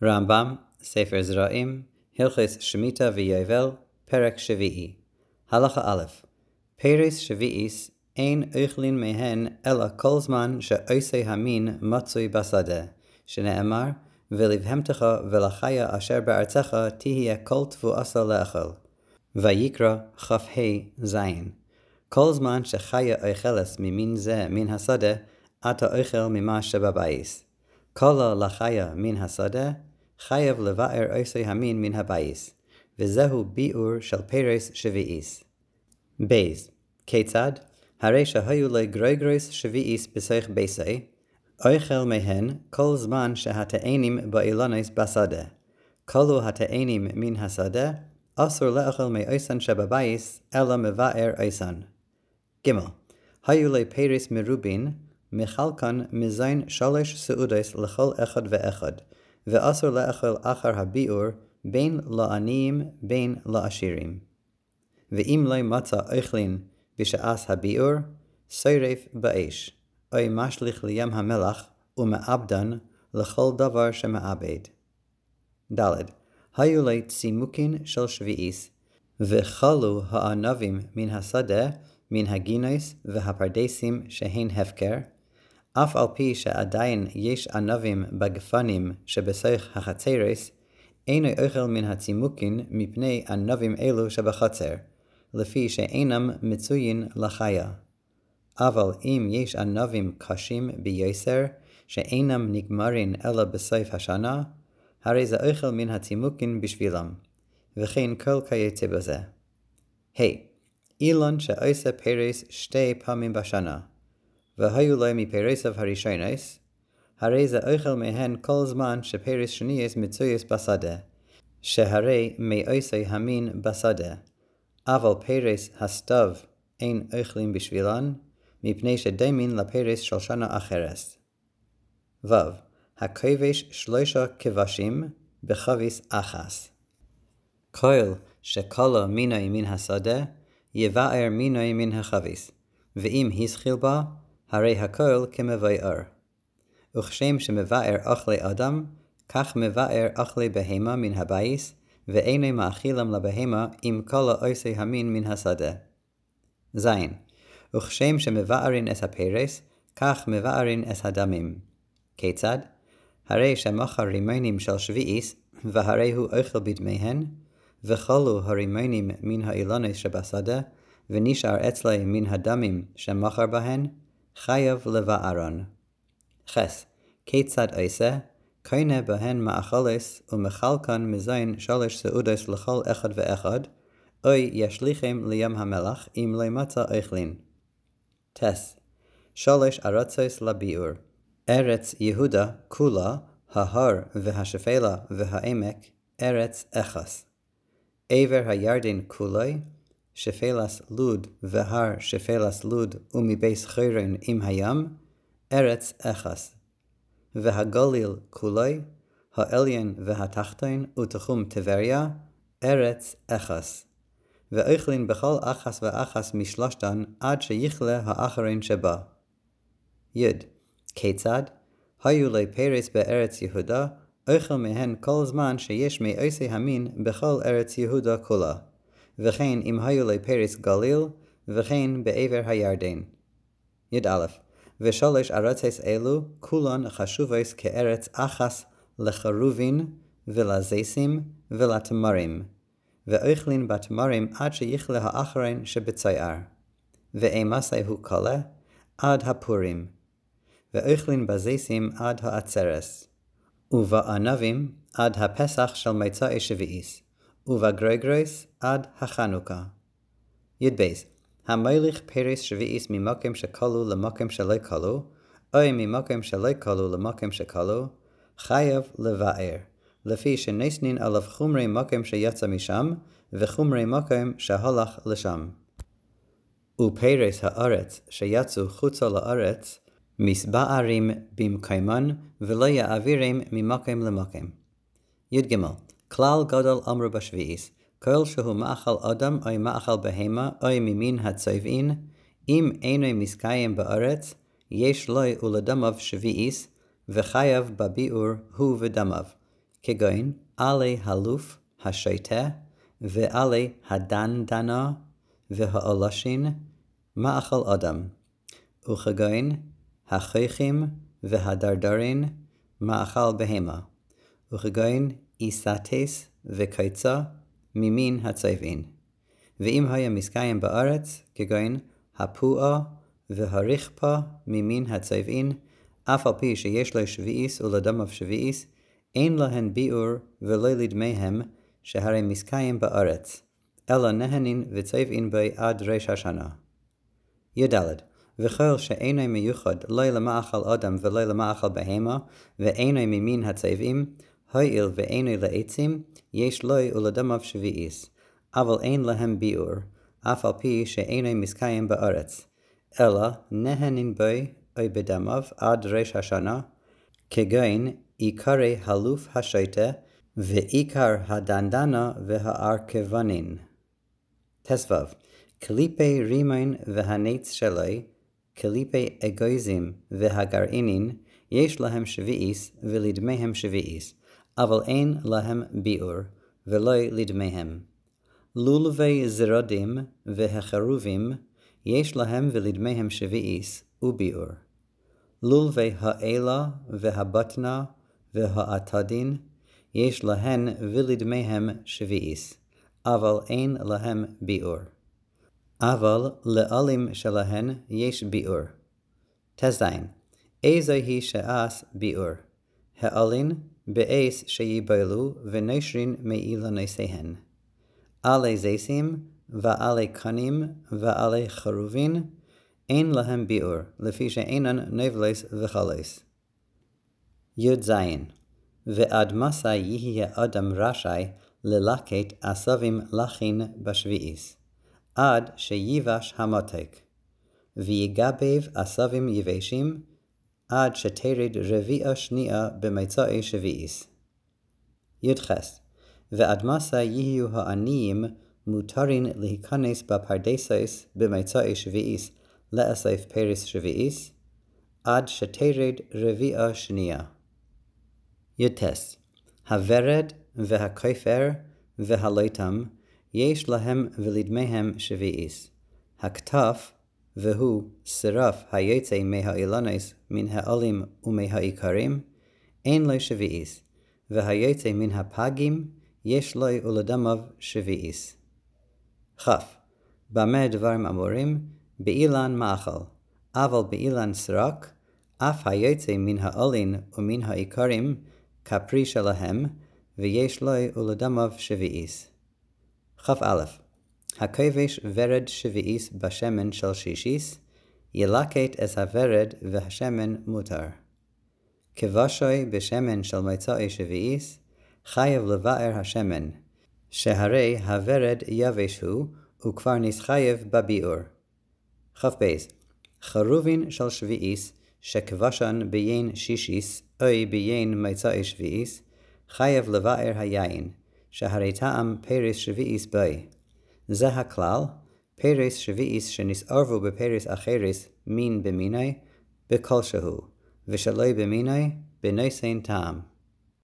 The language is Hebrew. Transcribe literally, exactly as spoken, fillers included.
רמב"ם, ספר זרעים, הלכות שמיטה ויובל, פרק שביעי. הלכה א', פרס שביעיס אין אוכלין מהן אלא כל זמן שעושה המין מצוי בשדה, שנאמר, ולבהמתך ולחיה אשר בארצך תהיה כל תבואסה לאכול. ויקרא כ"ה זין. כל זמן שחיה אוכלת ממין זה מן השדה, אתה אוכל ממה שבבייס. כל לחיה מן השדה, חייב לבאר עושה המין מן הבייס, וזהו ביאור של פרס שביעיס. בייז, כיצד? הרי שהיו לגרגרוס שביעיס בסך בייסי, אוכל מהן כל זמן שהתאנים באילונס בשדה. כלו התאנים מן השדה, אסור לאכול מאוסן שבבייס, אלא מבאר אוסן. ג' היו לפרס מרובין, מחלקן מזין שלוש סעודס לכל אחד ואחד, ואסור לאכול אחר הביאור בין לעניים בין לעשירים. ואם לא מצא אוכלין בשעת הביאור, שרף באש, או משליך לים המלח ומעבדן לכל דבר שמעבד. ד' היו לצימוקין של שביעיס, וחלו הענבים מן השדה, מן הגינוס והפרדסים שהן הפקר, אף על פי שעדיין יש ענבים בגפנים שבסך החצרס, אינו אוכל מן הצימוקין מפני ענבים אלו שבחצר, לפי שאינם מצוין לחיה. אבל אם יש ענבים קשים ביוסר, שאינם נגמרים אלא בסוף השנה, הרי זה אוכל מן הצימוקין בשבילם, וכן כל כיוצא בזה. ה. אילון שעושה פרס שתי פעמים בשנה, והיו לו מפרסיו הראשונס, הרי זה אוכל מהן כל זמן שפרס שניוס מצויס בשדה, שהרי מעושה המין בשדה, אבל פרס הסתיו אין אוכלים בשבילן, מפני שדמין לפרס של שנה אחרת. ו. הכובש שלושה כבשים בחביס אחס. כל שכלו מינוי מן השדה, יבאר מינוי מן החביס, ואם הסחיל בה, הרי הכל כמבאר. וכשם שמבאר אוכלי אדם, כך מבאר אוכלי בהמה מן הבייס, ואינו מאכילם לבהמה עם כל העושה המין מן השדה. זין. וכשם שמבארין את הפרס, כך מבארין את הדמים. כיצד? הרי שמחר רימונים של שביעיס, והרי הוא אוכל בדמיהן, וכלו הרימונים מן האילונס שבשדה, ונשאר אצלי מן הדמים שמחר בהן, חייב לבארון. חס. כיצד עושה? קונה בהן מאכלס ומחלקן מזין שלוש סעודס לכל אחד ואחד, אוי ישליכם לים המלח אם לא מצא אוכלין. תס. שלוש ארצות לביאור. ארץ יהודה כולה, ההר והשפלה והעמק, ארץ אחס. עבר הירדן כולוי, שפלס לוד והר שפלס לוד ומבייס חרון עם הים, ארץ אחס. והגליל כולוי, העליון והתחתון ותחום טבריה, ארץ אחס. ואוכלין בכל אחס ואחס משלושתן עד שיכלה האחרון שבה. י. כיצד? היו לפרס בארץ יהודה, אוכל מהן כל זמן שיש מעושה המין בכל ארץ יהודה כולה, וכן אם היו לפרס גליל, וכן בעבר הירדן. י"א ושלוש ארצות אלו כולן חשובות כארץ אחס לחרובין ולזיסים ולתמרים, ואוכלין בתמרים עד שיכלה האחרון שבצייר, ואימסה הוא כלה עד הפורים, ואוכלין בזיסים עד העצרס, ובענבים עד הפסח של מצאי שביעיס, ובגרגרוס עד החנוכה. י"ב המוליך פרס שביעיס ממקום שכלו למקום שלא כלו, או ממקום שלא כלו למקום שכלו, חייב לבאר, לפי שנסנין עליו חומרי מקום שיצא משם, וחומרי מקום שהלך לשם. ופרס הארץ שיצאו חוצה לארץ, מסבארים במקומן, ולא יעבירם ממקום למקום. י"ג כלל גדול אמרו בשביעיס, כל שהוא מאכל אדם או מאכל בהמה או ממין הצובעין, אם אינו מסקיים בארץ, יש לו ולדמיו שביעיס, וחייב בביאור הוא ודמיו, כגון עלי הלוף השוטה ועלי הדנדנה והאולשין מאכל אדם, וכגון החייכים והדרדרין מאכל בהמה, וכגון איסתס וקיצה ממין הצייבין. ואם היה מסקיים בארץ, כגון הפועה והרחפה ממין הצייבין, אף על פי שיש לו שביעיס ולדמיו שביעיס, אין להן ביאור ולא לדמיהם שהרי מסקיים בארץ, אלא נהנין וצייבין בי עד ראש השנה. ידלת, וכל שאינו מיוחד לא למאכל אדם ולא למאכל בהמה, ואינו ממין הצייבים, הואיל ואינו לעצים, יש לו ולדמיו שביעיס, אבל אין להם ביאור, אף על פי שאינו מסקיים בארץ, אלא נהנין בי או בדמיו עד ראש השנה, כגון עיקרי הלוף השוטה ועיקר הדנדנה והארכבנין. תסבב, קליפי רימון והניץ שלי, קליפי אגוזים והגרעינין, יש להם שביעיס ולדמיהם שביעיס, אבל אין להם ביאור ולא לדמיהם. לולבי זרודים והחרובים, יש להם ולדמיהם שביעיס וביאור. לולבי האלה והבטנה והעתדין, יש להן ולדמיהם שביעיס, אבל אין להם ביאור. אבל לעלים שלהן יש ביאור. תזין, איזו היא שעס ביאור? העלין באס שיבלו ונשרין מאילניסיהן. עלי זיסים ועלי קנים ועלי חרובין, אין להם ביאור, לפי שאינן נבלס וחלס. י' זין, ועד מסה יהיה אדם רשאי ללקט עשבים לחין בשביעיס, עד שיבש המותק, ויגבב עשבים יבשים, עד שתרד רביעה שנייה במצאי שביעיס. י' חס, ועד מסה יהיו העניים מותרין להיכנס בפרדסס במצאי שביעיס לאסף פרס שביעיס, עד שתרד רביעה שנייה. י' הוורד והכופר והלויטם, יש להם ולדמיהם שביעיס. הכתף, והוא שרף היוצא מהאילנס מן העלים ומהעיקרים, אין לו שביעיס, והיוצא מן הפגים, יש לו ולדמיו שביעיס. כ' במה דברים אמורים? באילן מאכל, אבל באילן סרק, אף היוצא מן העלין ומן העיקרים, כפרי שלהם, ויש לו ולדמיו שביעיס. כ"א הכובש ורד שביעיס בשמן של שישיס, ילקט את הוורד והשמן מותר. כבשוי בשמן של מצאי שביעיס, חייב לבאר השמן, שהרי הוורד יבש הוא, וכבר נסחייב בביאור. כ"ב חרובין של שביעיס, שכבשן ביין שישיס, או ביין מצאי שביעיס, חייב לבאר היין, שהרי טעם פרס שביעיס בי. זה הכלל, פרס שביעיס שנסערבו בפרס אחרס מין במיני, בכלשהו, ושלא במיני, בנושאין טעם.